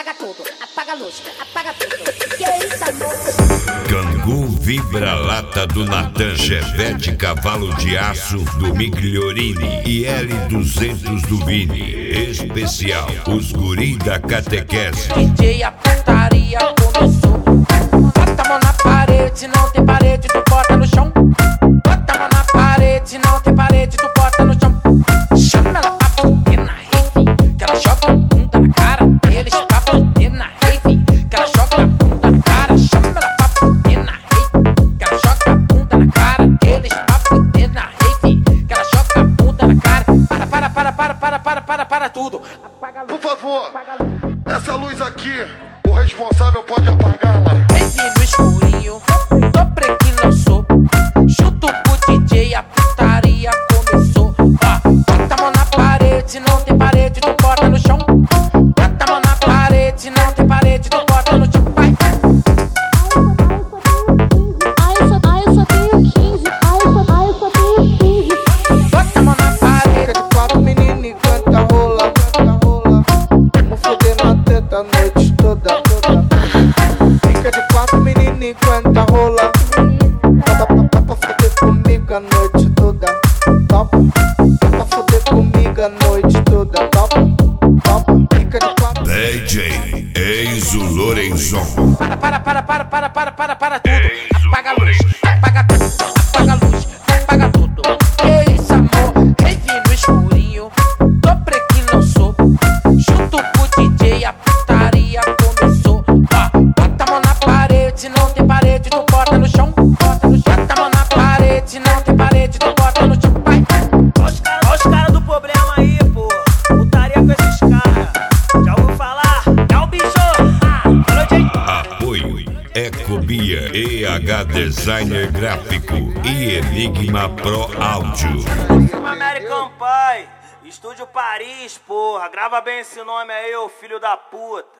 apaga tudo, apaga a luz, apaga tudo. Que é isso, amor? Kangoo vibra-lata do Natan, Chevette cavalo de aço do Migliorini e L200 do Vini. Especial, os guri da catequese. DJ, a putaria começou. Bota a mão na parede, se não tem parede, tu bota no chão. Bota a mão na parede, se não tem parede, tu bota no chão. Chama ela pra fuder na rave, que ela joga a bunda na cara deles. Pra fuder na rave, que ela joga a bunda na cara. Chama ela pra fuder na rave, que ela joga a bunda na cara deles. Pra fuder na rave, que ela joga a bunda na cara. Para tudo. Por favor, essa luz aqui, o responsável pode apagá-la. Rave no escurinho, tô preguiça, eu sou. Chuto pro DJ, a putaria começou. Ó, bota a mão na parede, se não tem parede, tu bota no chão. Bota a mão na parede, se não tem parede, tu bota no chão. Vai. Eu só tenho 15. Bota a mão na parede. De quatro menina enquanto rola. Vamos foder na teta a noite toda. Fica de quatro menina enquanto rola. Dá pra foder comigo a noite toda. Topa. Dá pra foder comigo a noite toda. Topa. Fica de quatro. DJ Enzo Lorenzon. Para tudo. Apaga a luz, apaga tudo, apaga a luz, apaga tudo. Que isso, amor? Rave no escurinho, tô preguiça, eu sou. Junto pro DJ, a putaria começou. Ó, bota a mão na parede, se não tem parede, tu bota no chão. Bota a mão na parede, se não tem parede, tu bota no chão. Vai. Olha os caras do problema aí, pô. Putaria com esses caras. Já ouviu falar? É o bicho. Falou, gente. Apoio Ecobia, EH Designer Gráfico e Enigma Pro Áudio. American Pie. Estúdio Paris, porra. Grava bem esse nome aí, ô filho da puta.